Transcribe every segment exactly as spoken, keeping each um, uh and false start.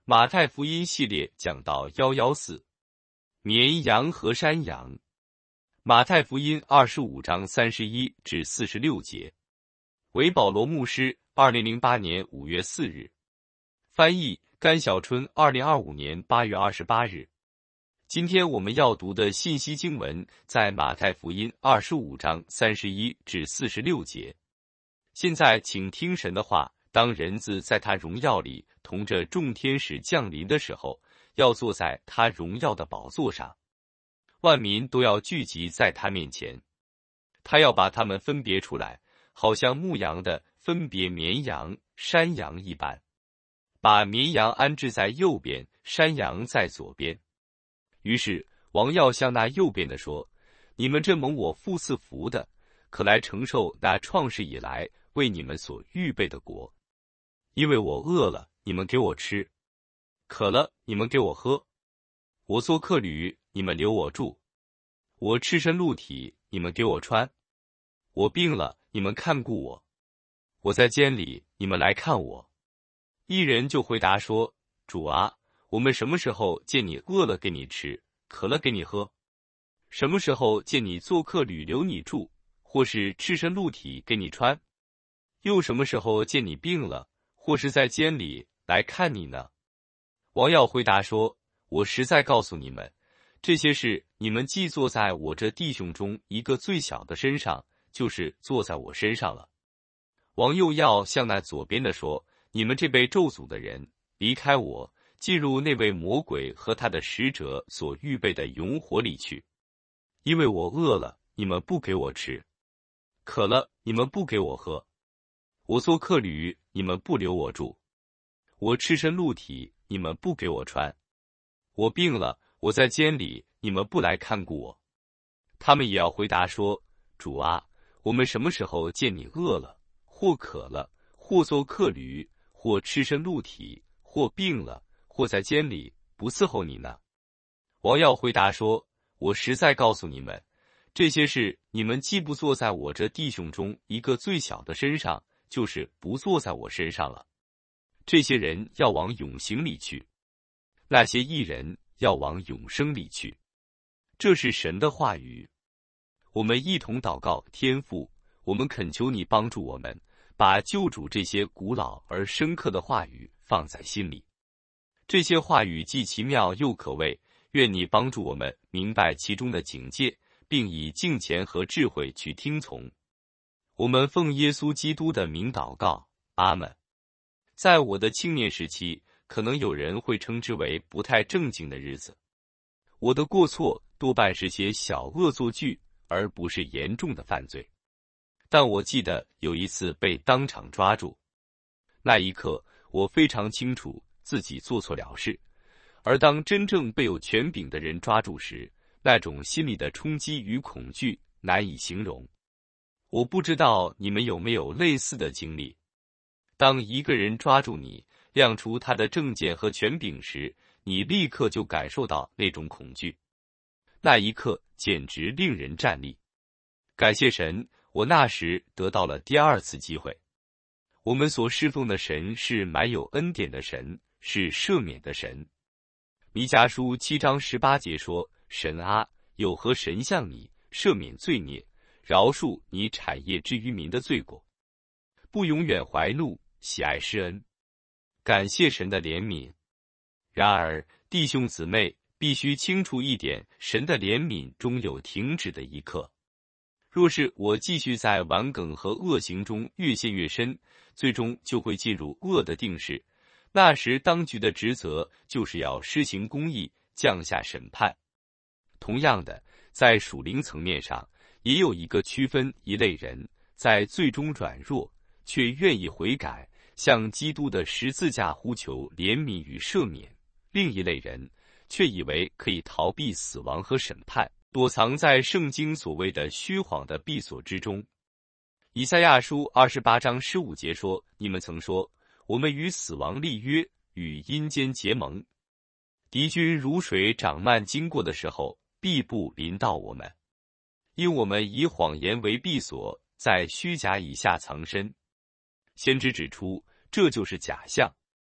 马太福音系列讲到一一四，绵羊和山羊。马太福音二十五章三十一至四十六节。为保罗牧师，二零零八年五月四日。翻译甘小春，二零二五年八月二十八日。今天我们要读的信息经文在马太福音二十五章三十一至四十六节。现在请听神的话。当人子在他荣耀里同着众天使降临的时候，要坐在他荣耀的宝座上，万民都要聚集在他面前。他要把他们分别出来，好像牧羊的分别绵羊、山羊一般，把绵羊安置在右边，山羊在左边。于是王要向那右边的说：你们这蒙我父赐福的，可来承受那创世以来为你们所预备的国。因为我饿了，你们给我吃；渴了，你们给我喝；我做客旅，你们留我住；我赤身露体，你们给我穿；我病了，你们看顾我；我在监里，你们来看我。一人就回答说：主啊，我们什么时候见你饿了给你吃，渴了给你喝？什么时候见你做客旅留你住，或是赤身露体给你穿？又什么时候见你病了，或是在监里来看你呢？王要回答说：我实在告诉你们，这些事你们既坐在我这弟兄中一个最小的身上，就是坐在我身上了。王又要向那左边的说：你们这被咒诅的人，离开我，进入那位魔鬼和他的使者所预备的永火里去。因为我饿了，你们不给我吃；渴了，你们不给我喝；我做客旅，你们不留我住；我赤身露体，你们不给我穿；我病了，我在监里，你们不来看顾我。他们也要回答说：主啊，我们什么时候见你饿了，或渴了，或做客旅，或赤身露体，或病了，或在监里，不伺候你呢？王要回答说：我实在告诉你们，这些事你们既不坐在我这弟兄中一个最小的身上，就是不坐在我身上了。这些人要往永刑里去，那些义人要往永生里去。这是神的话语。我们一同祷告。天父，我们恳求你帮助我们，把救主这些古老而深刻的话语放在心里。这些话语既奇妙又可畏，愿你帮助我们明白其中的警戒，并以敬虔和智慧去听从。我们奉耶稣基督的名祷告，阿们。在我的青年时期，可能有人会称之为不太正经的日子。我的过错多半是些小恶作剧，而不是严重的犯罪。但我记得有一次被当场抓住，那一刻我非常清楚自己做错了事，而当真正被有权柄的人抓住时，那种心里的冲击与恐惧难以形容。我不知道你们有没有类似的经历。当一个人抓住你，亮出他的证件和权柄时，你立刻就感受到那种恐惧。那一刻简直令人战栗。感谢神，我那时得到了第二次机会。我们所侍奉的神是满有恩典的神，是赦免的神。弥迦书七章十八节说：神啊，有何神像你，赦免罪孽，饶恕你产业之于民的罪过，不永远怀怒，喜爱施恩。感谢神的怜悯。然而弟兄姊妹必须清楚一点，神的怜悯终有停止的一刻。若是我继续在顽梗和恶行中越陷越深，最终就会进入恶的定势。那时当局的职责就是要施行公义，降下审判。同样的，在属灵层面上，也有一个区分一类人，在最终软弱，却愿意悔改，向基督的十字架呼求怜悯与赦免；另一类人却以为可以逃避死亡和审判，躲藏在圣经所谓的虚谎的闭锁之中。以赛亚书二十八章十五节说：你们曾说，我们与死亡立约，与阴间结盟。敌军如水涨漫经过的时候，必不临到我们，因我们以谎言为闭锁，在虚假以下藏身。先知指出，这就是假象。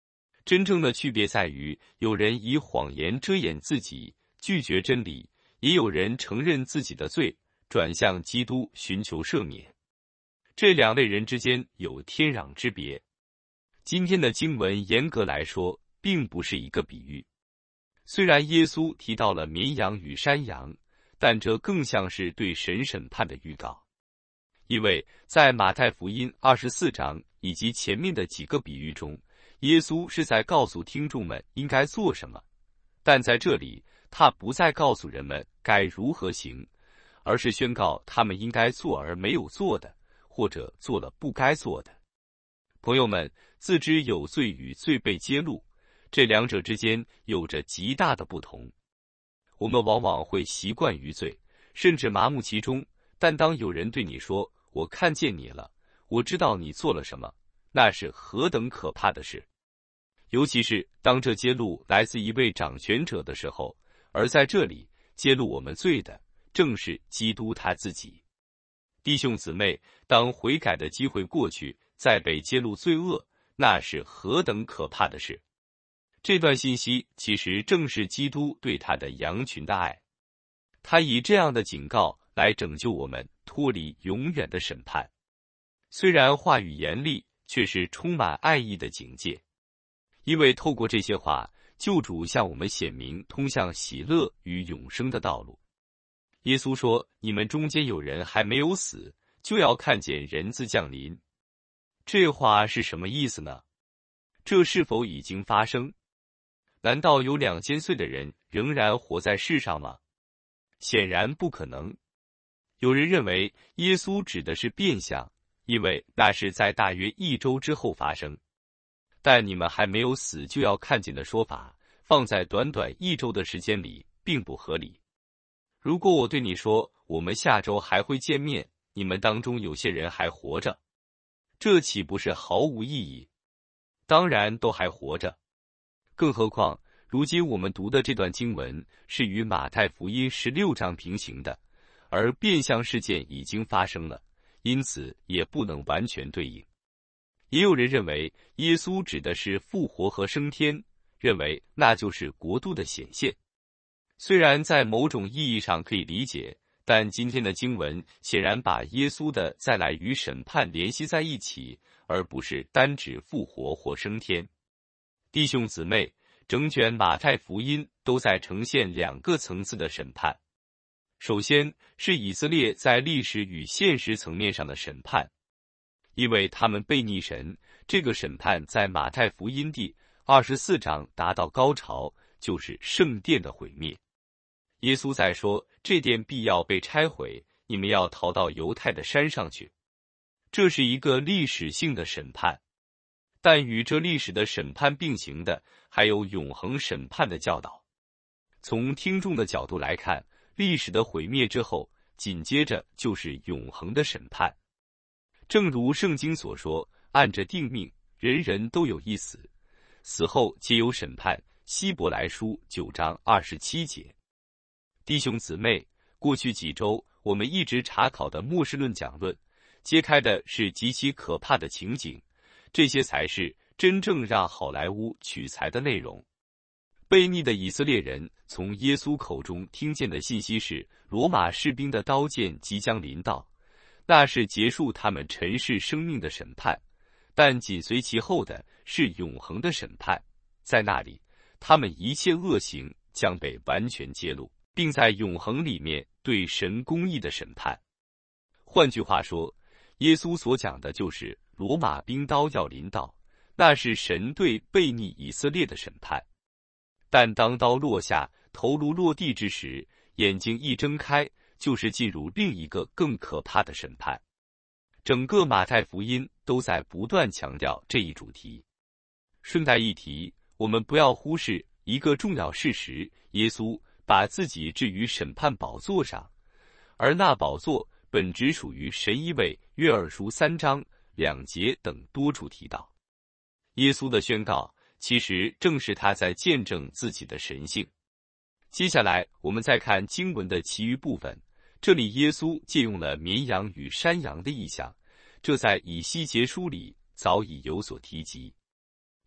真正的区别在于，有人以谎言遮掩自己，拒绝真理，也有人承认自己的罪，转向基督寻求赦免。这两类人之间有天壤之别。今天的经文严格来说，并不是一个比喻。虽然耶稣提到了绵羊与山羊，但这更像是对神审判的预告。因为在马太福音二十四章以及前面的几个比喻中，耶稣是在告诉听众们应该做什么，但在这里他不再告诉人们该如何行，而是宣告他们应该做而没有做的，或者做了不该做的。朋友们，自知有罪与罪被揭露，这两者之间有着极大的不同。我们往往会习惯于罪，甚至麻木其中，但当有人对你说，我看见你了，我知道你做了什么，那是何等可怕的事。尤其是当这揭露来自一位掌权者的时候，而在这里揭露我们罪的正是基督他自己。弟兄姊妹，当悔改的机会过去，再被揭露罪恶，那是何等可怕的事。这段信息其实正是基督对他的羊群的爱，他以这样的警告来拯救我们脱离永远的审判。虽然话语严厉，却是充满爱意的警戒。因为透过这些话，救主向我们显明通向喜乐与永生的道路。耶稣说，你们中间有人还没有死，就要看见人子降临。这话是什么意思呢？这是否已经发生？难道有两千岁的人仍然活在世上吗？显然不可能。有人认为耶稣指的是变相，因为那是在大约一周之后发生。但你们还没有死就要看见的说法，放在短短一周的时间里，并不合理。如果我对你说，我们下周还会见面，你们当中有些人还活着，这岂不是毫无意义？当然都还活着。更何况，如今我们读的这段经文是与马太福音十六章平行的，而变相事件已经发生了，因此也不能完全对应。也有人认为耶稣指的是复活和升天，认为那就是国度的显现。虽然在某种意义上可以理解，但今天的经文显然把耶稣的再来与审判联系在一起，而不是单指复活或升天。弟兄姊妹，整卷马太福音都在呈现两个层次的审判。首先是以色列在历史与现实层面上的审判。因为他们背逆神，这个审判在马太福音第二十四章达到高潮，就是圣殿的毁灭。耶稣在说，这殿必要被拆毁，你们要逃到犹太的山上去。这是一个历史性的审判，但与这历史的审判并行的，还有永恒审判的教导。从听众的角度来看，历史的毁灭之后，紧接着就是永恒的审判。正如圣经所说，按着定命，人人都有一死，死后皆有审判。希伯来书九章二十七节。弟兄姊妹，过去几周我们一直查考的末世论讲论，揭开的是极其可怕的情景，这些才是真正让好莱坞取材的内容。悖逆的以色列人从耶稣口中听见的信息是，罗马士兵的刀剑即将临到，那是结束他们尘世生命的审判，但紧随其后的是永恒的审判。在那里，他们一切恶行将被完全揭露，并在永恒里面对神公义的审判。换句话说，耶稣所讲的就是罗马兵刀要临到，那是神对悖逆以色列的审判。但当刀落下，头颅落地之时，眼睛一睁开，就是进入另一个更可怕的审判。整个马太福音都在不断强调这一主题。顺带一提，我们不要忽视一个重要事实，耶稣把自己置于审判宝座上，而那宝座本只属于神一位。约珥书三章两节等多处提到，耶稣的宣告其实正是他在见证自己的神性。接下来我们再看经文的其余部分，这里耶稣借用了绵羊与山羊的意象，这在以西结书里早已有所提及。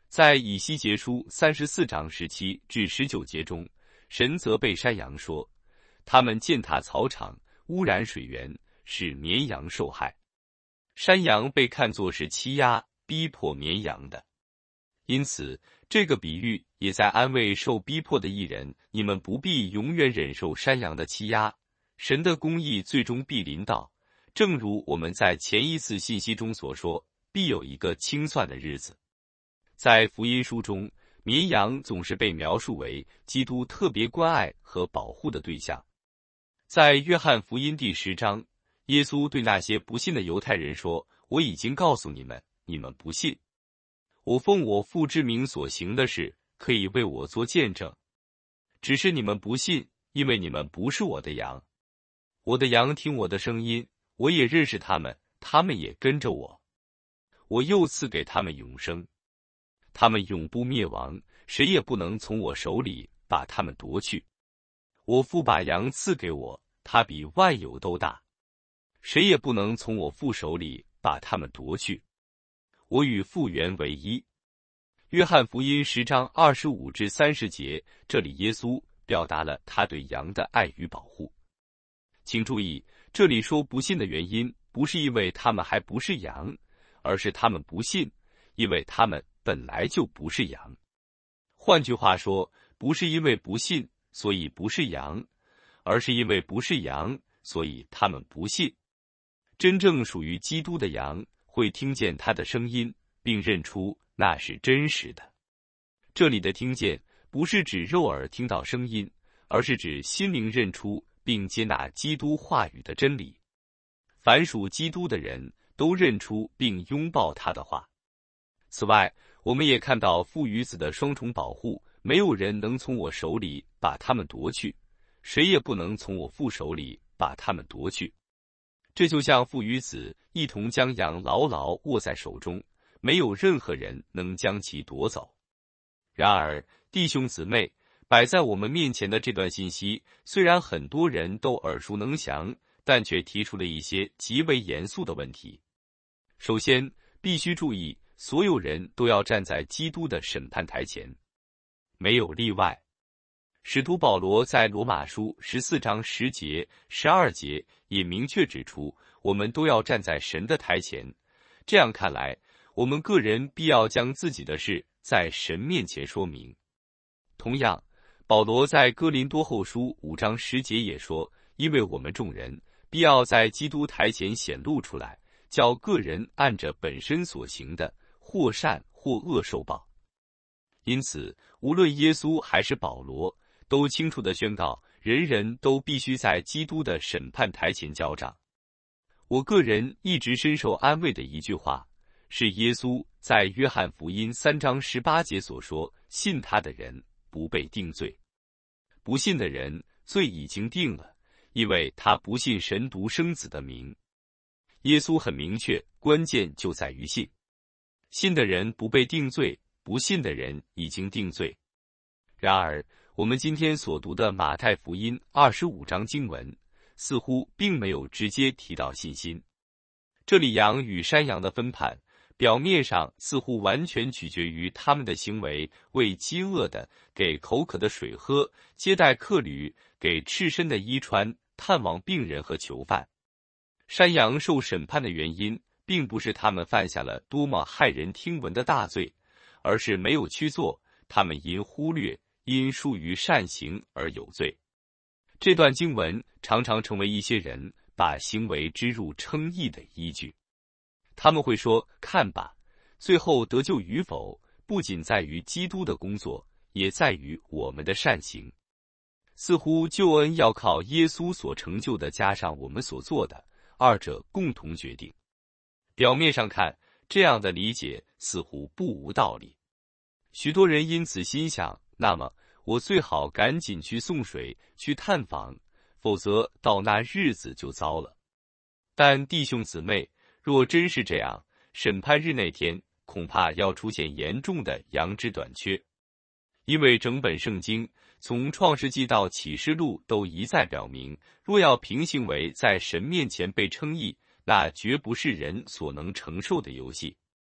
在以西结书三十四章十七至十九节中，神责备山羊说，他们践踏草场，污染水源，使绵羊受害。山羊被看作是欺压、逼迫绵羊的，因此这个比喻也在安慰受逼迫的义人，你们不必永远忍受山羊的欺压，神的公义最终必临到。正如我们在前一次信息中所说，必有一个清算的日子。在福音书中，绵羊总是被描述为基督特别关爱和保护的对象。在约翰福音第十章，耶稣对那些不信的犹太人说，我已经告诉你们，你们不信。我奉我父之名所行的事，可以为我做见证。只是你们不信，因为你们不是我的羊。我的羊听我的声音，我也认识他们，他们也跟着我。我又赐给他们永生，他们永不灭亡，谁也不能从我手里把他们夺去。我父把羊赐给我，他比万有都大，谁也不能从我父手里把他们夺去。我与父原为一。约翰福音十章二十五至三十节，这里耶稣表达了他对羊的爱与保护。请注意，这里说不信的原因，不是因为他们还不是羊，而是他们不信，因为他们本来就不是羊。换句话说，不是因为不信，所以不是羊，而是因为不是羊，所以他们不信。真正属于基督的羊会听见他的声音，并认出那是真实的。这里的听见不是指肉耳听到声音，而是指心灵认出并接纳基督话语的真理。凡属基督的人都认出并拥抱他的话。此外，我们也看到父与子的双重保护，没有人能从我手里把他们夺去，谁也不能从我父手里把他们夺去。这就像父与子一同将羊牢牢握在手中，没有任何人能将其夺走。然而，弟兄姊妹，摆在我们面前的这段信息，虽然很多人都耳熟能详，但却提出了一些极为严肃的问题。首先，必须注意，所有人都要站在基督的审判台前，没有例外。使徒保罗在罗马书十四章十节、十二节也明确指出，我们都要站在神的台前。这样看来，我们个人必要将自己的事在神面前说明。同样，保罗在哥林多后书五章十节也说，因为我们众人必要在基督台前显露出来，叫个人按着本身所行的，或善或恶受报。因此，无论耶稣还是保罗，都清楚地宣告，人人都必须在基督的审判台前交账。我个人一直深受安慰的一句话，是耶稣在约翰福音三章十八节所说，信他的人不被定罪。不信的人罪已经定了，因为他不信神独生子的名。耶稣很明确，关键就在于信。信的人不被定罪，不信的人已经定罪。然而，我们今天所读的马太福音二十五章经文，似乎并没有直接提到信心。这里羊与山羊的分判，表面上似乎完全取决于他们的行为，为饥饿的给口渴的水喝，接待客旅，给赤身的衣穿，探望病人和囚犯。山羊受审判的原因，并不是他们犯下了多么骇人听闻的大罪，而是没有去做，他们因忽略、因疏于善行而有罪。这段经文常常成为一些人把行为支入称义的依据。他们会说，看吧，最后得救与否，不仅在于基督的工作，也在于我们的善行。似乎救恩要靠耶稣所成就的加上我们所做的，二者共同决定。表面上看，这样的理解似乎不无道理。许多人因此心想，那么我最好赶紧去送水，去探访，否则到那日子就糟了。但弟兄姊妹，若真是这样，审判日那天恐怕要出现严重的羊脂短缺。因为整本圣经从创世纪到启示录都一再表明，若要凭行为在神面前被称义，那绝不是人所能承受的游戏。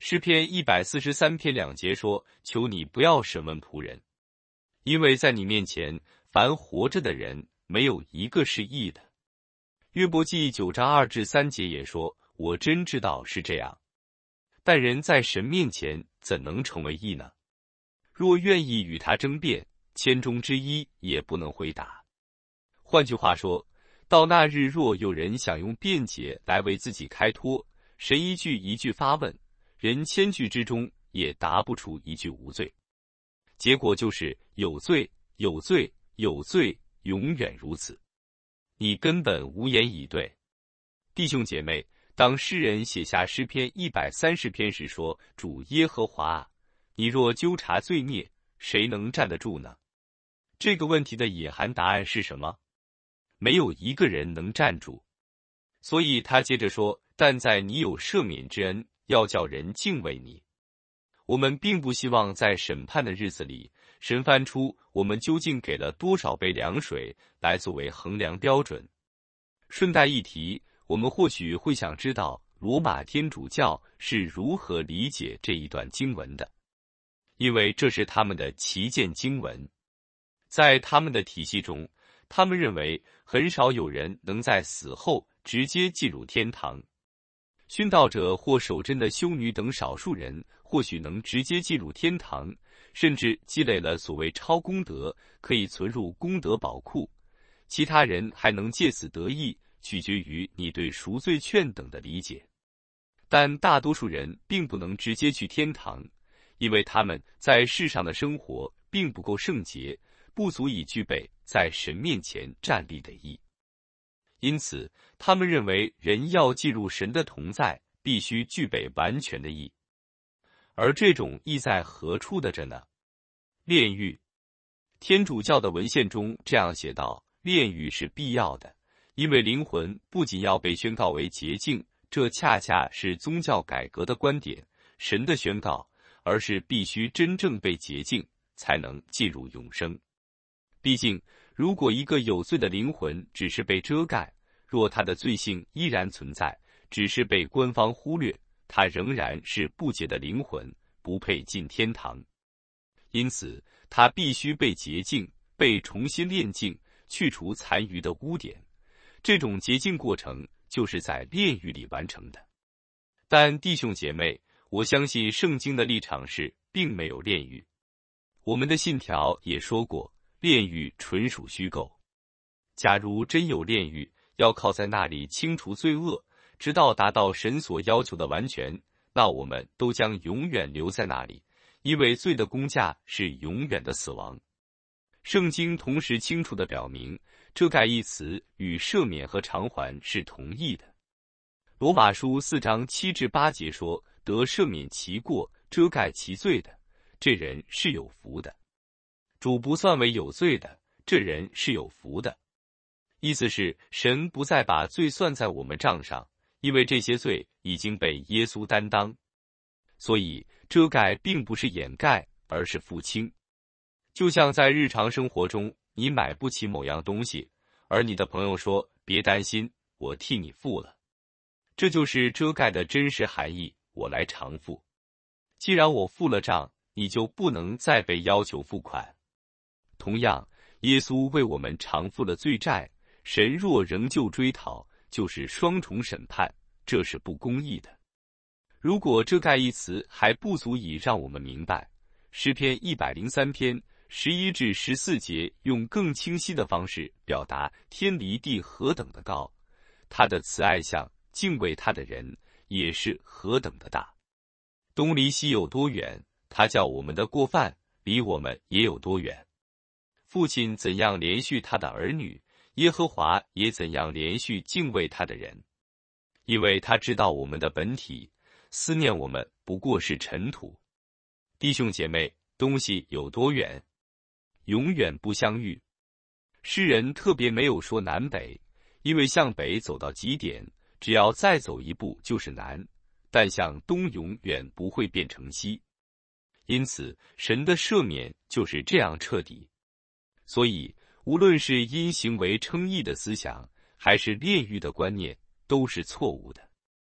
诗篇一百四十三篇两节说：求你不要审问仆人，因为在你面前，凡活着的人没有一个是义的。约伯记九章二至三节也说：我真知道是这样，但人在神面前怎能成为义呢？若愿意与他争辩，千中之一也不能回答。换句话说，到那日，若有人想用辩解来为自己开脱，神一句一句发问，人千句之中也答不出一句无罪。结果就是有罪，有罪，有罪，永远如此。你根本无言以对。弟兄姐妹，当诗人写下诗篇一百三十篇时说：主耶和华啊，你若纠察罪孽，谁能站得住呢？这个问题的隐含答案是什么？没有一个人能站住。所以他接着说：但在你有赦免之恩，要叫人敬畏你。我们并不希望在审判的日子里，神翻出我们究竟给了多少杯凉水来作为衡量标准。顺带一提，我们或许会想知道罗马天主教是如何理解这一段经文的，因为这是他们的旗舰经文。在他们的体系中，他们认为很少有人能在死后直接进入天堂。殉道者或守贞的修女等少数人或许能直接进入天堂，甚至积累了所谓超功德，可以存入功德宝库。其他人还能借此得益，取决于你对赎罪券等的理解。但大多数人并不能直接去天堂，因为他们在世上的生活并不够圣洁，不足以具备在神面前站立的义。因此，他们认为人要进入神的同在，必须具备完全的义。而这种义在何处的着呢？炼狱。天主教的文献中这样写道：炼狱是必要的，因为灵魂不仅要被宣告为洁净，这恰恰是宗教改革的观点，神的宣告，而是必须真正被洁净，才能进入永生。毕竟，如果一个有罪的灵魂只是被遮盖，若他的罪性依然存在，只是被官方忽略，他仍然是不洁的灵魂，不配进天堂。因此，他必须被洁净，被重新炼净，去除残余的污点。这种洁净过程就是在炼狱里完成的。但弟兄姐妹，我相信圣经的立场是并没有炼狱。我们的信条也说过，炼狱纯属虚构。假如真有炼狱，要靠在那里清除罪恶，直到达到神所要求的完全，那我们都将永远留在那里，因为罪的工价是永远的死亡。圣经同时清楚地表明，遮盖一词与赦免和偿还是同义的。罗马书四章七至八节说：得赦免其过，遮盖其罪的，这人是有福的。主不算为有罪的，这人是有福的。意思是，神不再把罪算在我们账上，因为这些罪已经被耶稣担当。所以，遮盖并不是掩盖，而是付清。就像在日常生活中，你买不起某样东西，而你的朋友说：别担心，我替你付了。这就是遮盖的真实含义，我来偿付。既然我付了账，你就不能再被要求付款。同样，耶稣为我们偿付了罪债，神若仍旧追讨，就是双重审判，这是不公义的。如果遮盖一词还不足以让我们明白，诗篇一百零三篇十一至十四节用更清晰的方式表达天离地何等的高，他的慈爱向敬畏他的人也是何等的大。东离西有多远，他叫我们的过犯离我们也有多远。父亲怎样连续他的儿女，耶和华也怎样连续敬畏他的人。因为他知道我们的本体，思念我们不过是尘土。弟兄姐妹，东西有多远？永远不相遇。诗人特别没有说南北，因为向北走到极点，只要再走一步就是南，但向东永远不会变成西。因此，神的赦免就是这样彻底。所以，无论是因行为称义的思想，还是炼狱的观念，都是错误的。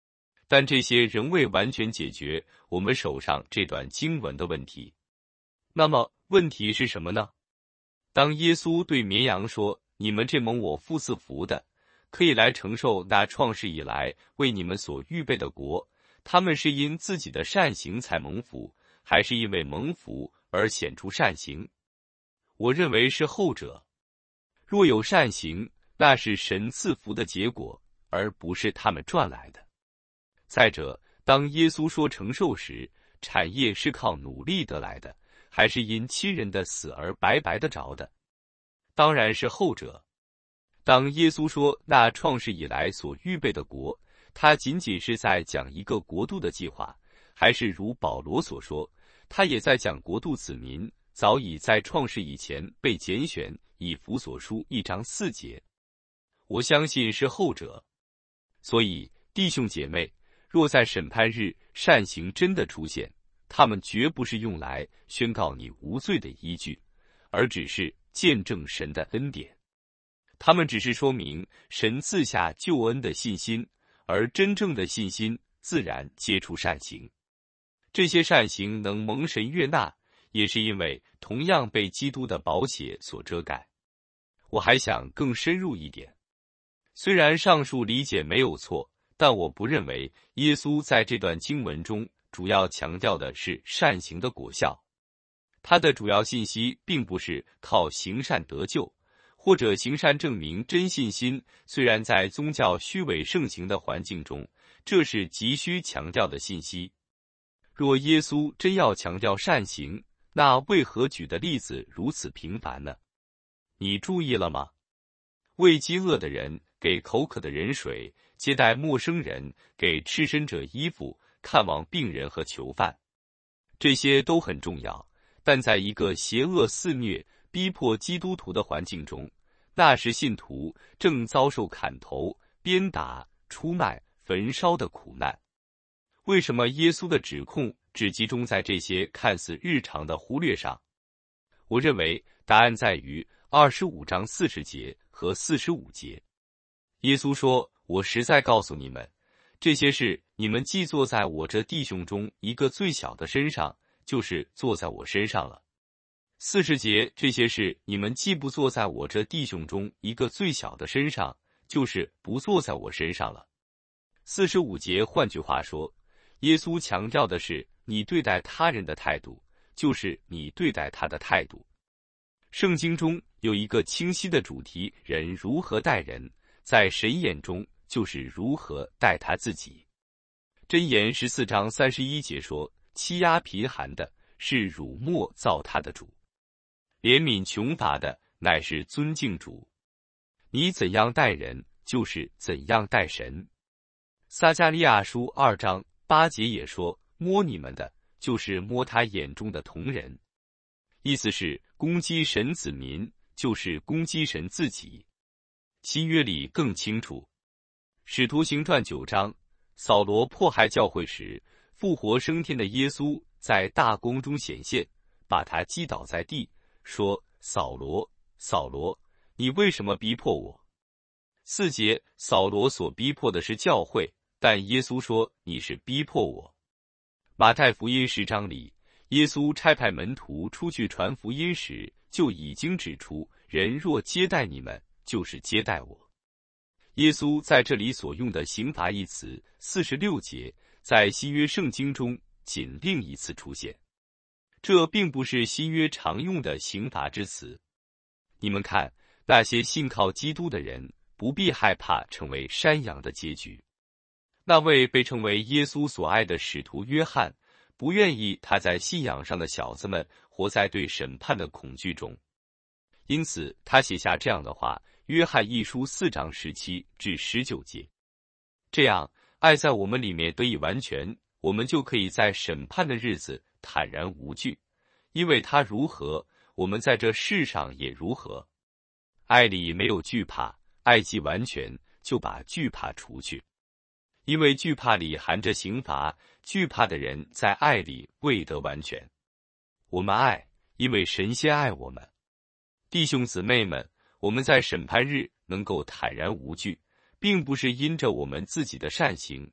但这些仍未完全解决我们手上这段经文的问题。那么问题是什么呢？当耶稣对绵羊说：“你们这蒙我父赐福的，可以来承受那创世以来为你们所预备的国，他们是因自己的善行才蒙福，还是因为蒙福而显出善行？”我认为是后者。若有善行，那是神赐福的结果，而不是他们赚来的。再者，当耶稣说承受时，产业是靠努力得来的，还是因亲人的死而白白的着的？当然是后者。当耶稣说那创世以来所预备的国，他仅仅是在讲一个国度的计划，还是如保罗所说，他也在讲国度子民早已在创世以前被拣选，以弗所书一章四节？我相信是后者。所以弟兄姐妹，若在审判日善行真的出现，他们绝不是用来宣告你无罪的依据，而只是见证神的恩典。他们只是说明神赐下救恩的信心，而真正的信心自然结出善行。这些善行能蒙神悦纳，也是因为同样被基督的宝血所遮盖。我还想更深入一点。虽然上述理解没有错，但我不认为耶稣在这段经文中主要强调的是善行的果效。他的主要信息并不是靠行善得救，或者行善证明真信心。虽然在宗教虚伪盛行的环境中，这是急需强调的信息。若耶稣真要强调善行，那为何举的例子如此频繁呢？你注意了吗？喂饥饿的人，给口渴的人水，接待陌生人，给赤身者衣服，看望病人和囚犯，这些都很重要。但在一个邪恶肆虐、逼迫基督徒的环境中，那时信徒正遭受砍头、鞭打、出卖、焚烧的苦难。为什么耶稣的指控只集中在这些看似日常的忽略上？我认为答案在于二十五章四十节和四十五节。耶稣说：“我实在告诉你们，这些事你们既做在我这弟兄中一个最小的身上，就是做在我身上了。”四十节，这些事你们既不做在我这弟兄中一个最小的身上，就是不做在我身上了。四十五节，换句话说，耶稣强调的是你对待他人的态度，就是你对待他的态度。圣经中有一个清晰的主题：人如何待人，在神眼中就是如何待他自己。箴言十四章三十一节说：“欺压贫寒的，是辱没造他的主；怜悯穷乏的，乃是尊敬主。”你怎样待人，就是怎样待神。撒迦利亚书二章八节也说：“摸你们的，就是摸他眼中的瞳人。”意思是攻击神子民，就是攻击神自己。新约里更清楚，使徒行传九章，扫罗迫害教会时，复活升天的耶稣在大光中显现，把他击倒在地，说：“扫罗，扫罗，你为什么逼迫我？”四节，扫罗所逼迫的是教会，但耶稣说：“你是逼迫我。”马太福音十章里，耶稣差派门徒出去传福音时，就已经指出：“人若接待你们，就是接待我。”耶稣在这里所用的刑罚一词，四十六节，在新约圣经中仅另一次出现。这并不是新约常用的刑罚之词。你们看，那些信靠基督的人不必害怕成为山羊的结局。那位被称为耶稣所爱的使徒约翰，不愿意他在信仰上的小子们活在对审判的恐惧中，因此他写下这样的话：约翰一书四章十七至十九节。这样，爱在我们里面得以完全，我们就可以在审判的日子坦然无惧，因为他如何，我们在这世上也如何。爱里没有惧怕，爱既完全，就把惧怕除去。因为惧怕里含着刑罚，惧怕的人在爱里未得完全。我们爱，因为神先爱我们。弟兄姊妹们，我们在审判日能够坦然无惧，并不是因着我们自己的善行，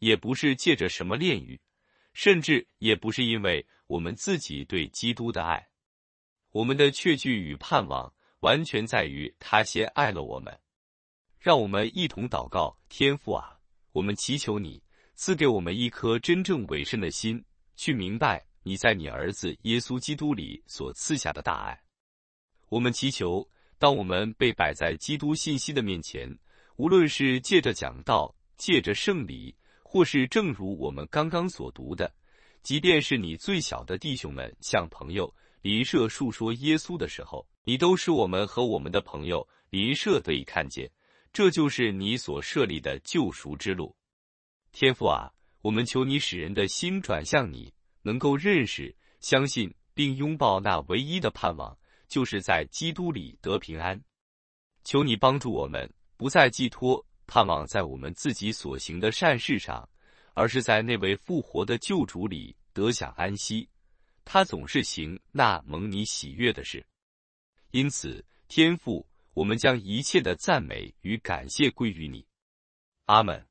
也不是借着什么炼狱，甚至也不是因为我们自己对基督的爱。我们的确据与盼望完全在于他先爱了我们。让我们一同祷告。天父啊，我们祈求你赐给我们一颗真正委身的心，去明白你在你儿子耶稣基督里所赐下的大爱。我们祈求，当我们被摆在基督信息的面前，无论是借着讲道，借着圣礼，或是正如我们刚刚所读的，即便是你最小的弟兄们向朋友邻舍述说耶稣的时候，你都使我们和我们的朋友邻舍得以看见，这就是你所设立的救赎之路。天父啊，我们求你使人的心转向你，能够认识、相信并拥抱那唯一的盼望，就是在基督里得平安。求你帮助我们，不再寄托盼望在我们自己所行的善事上，而是在那位复活的救主里得享安息。他总是行那蒙你喜悦的事。因此，天父，我们将一切的赞美与感谢归于你。阿们。